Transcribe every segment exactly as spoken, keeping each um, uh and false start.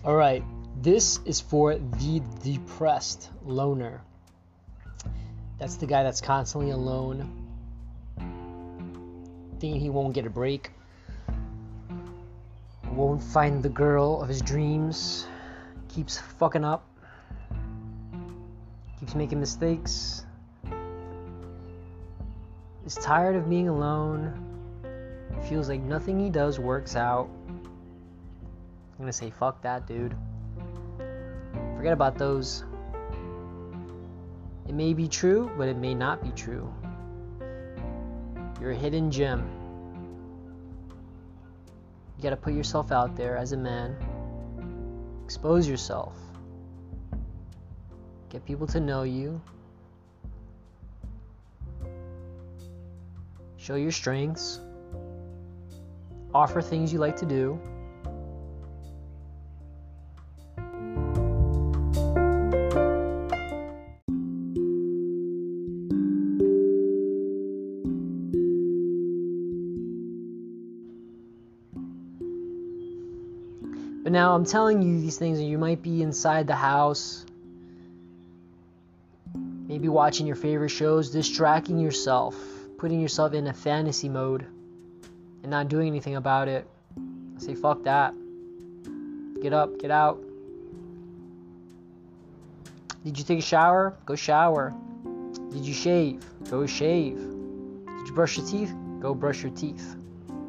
Alright, this is for the depressed loner. That's the guy that's constantly alone, thinking he won't get a break, won't find the girl of his dreams, keeps fucking up, keeps making mistakes, is tired of being alone, feels like nothing he does works out. I'm gonna say fuck that, dude. Forget about those. It may be true, but it may not be true. You're a hidden gem. You gotta put yourself out there as a man. Expose yourself. Get people to know you. Show your strengths. Offer things you like to do. But now I'm telling you these things, and you might be inside the house, maybe watching your favorite shows, distracting yourself, putting yourself in a fantasy mode, and not doing anything about it. I say fuck that. Get up, get out. Did you take a shower? Go shower. Did you shave? Go shave. Did you brush your teeth? Go brush your teeth.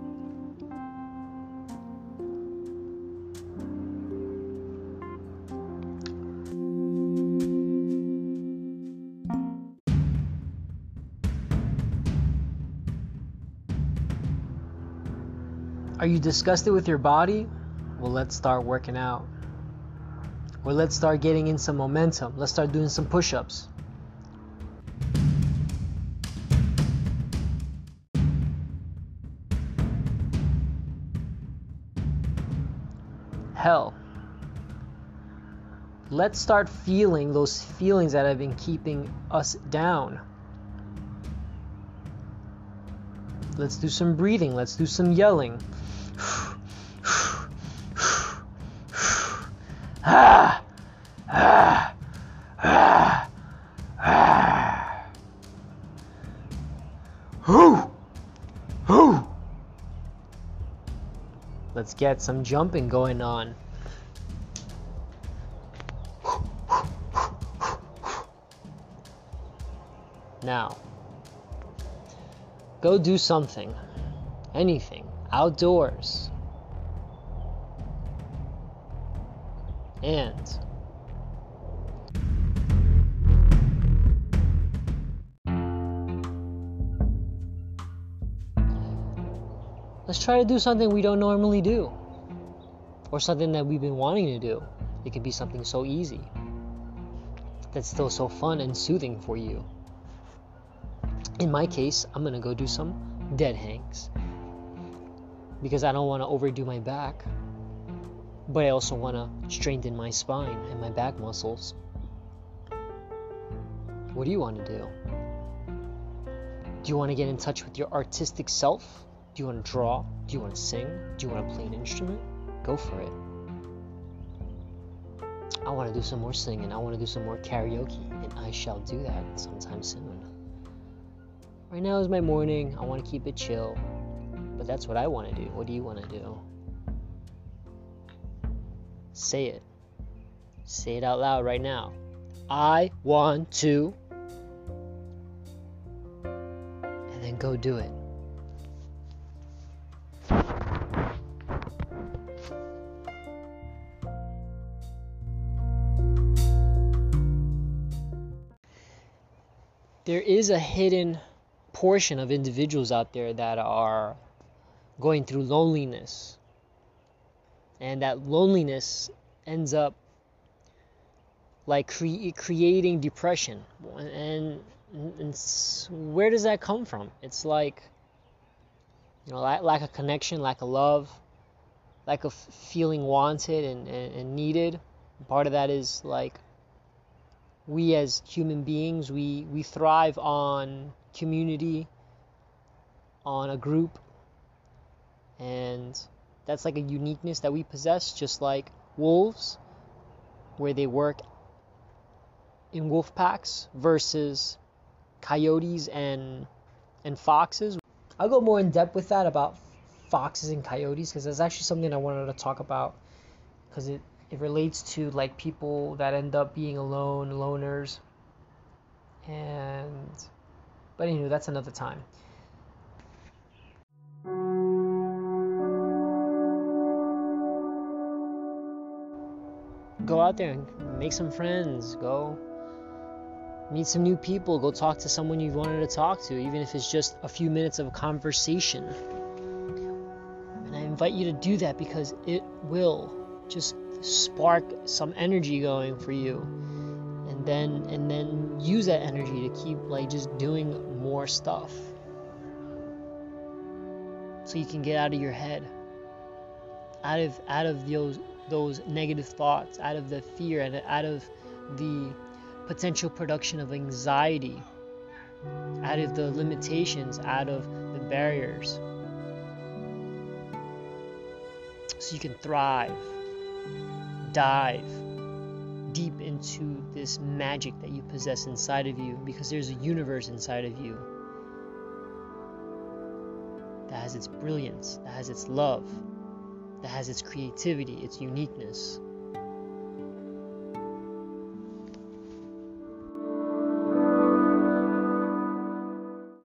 Are you disgusted with your body? Well, let's start working out. Or let's start getting in some momentum. Let's start doing some push-ups. Hell, let's start feeling those feelings that have been keeping us down. Let's do some breathing. Let's do some yelling. Ah, ah, ah, ah. Whoo, whoo. Let's get some jumping going on. Now, go do something, anything, outdoors. And let's try to do something we don't normally do, or something that we've been wanting to do. It can be something so easy that's still so fun and soothing for you. In my case, I'm gonna go do some dead hangs because I don't want to overdo my back, but I also want to strengthen my spine and my back muscles. What do you want to do? Do you want to get in touch with your artistic self? Do you want to draw? Do you want to sing? Do you want to play an instrument? Go for it. I want to do some more singing. I want to do some more karaoke, and I shall do that sometime soon. Right now is my morning. I want to keep it chill, but that's what I want to do. What do you want to do? Say it. Say it out loud right now. I want to. And then go do it. There is a hidden portion of individuals out there that are going through loneliness. And that loneliness ends up like cre- creating depression. And, and where does that come from? It's like, you know, lack, lack of connection, lack of love, lack of feeling wanted and, and, and needed. Part of that is like we as human beings, we, we thrive on community, on a group, and that's like a uniqueness that we possess, just like wolves, where they work in wolf packs, versus coyotes and and foxes. I'll go more in depth with that about foxes and coyotes, because that's actually something I wanted to talk about, because it, it relates to like people that end up being alone, loners, and but anyway, that's another time. Go out there and make some friends. Go meet some new people. Go talk to someone you've wanted to talk to, even if it's just a few minutes of a conversation. And I invite you to do that, because it will just spark some energy going for you. And then and then use that energy to keep like just doing more stuff. So you can get out of your head. Out of out of those those negative thoughts, out of the fear, and out of the potential production of anxiety, out of the limitations, out of the barriers, so you can thrive, dive deep into this magic that you possess inside of you, because there's a universe inside of you that has its brilliance, that has its love, that has its creativity, its uniqueness.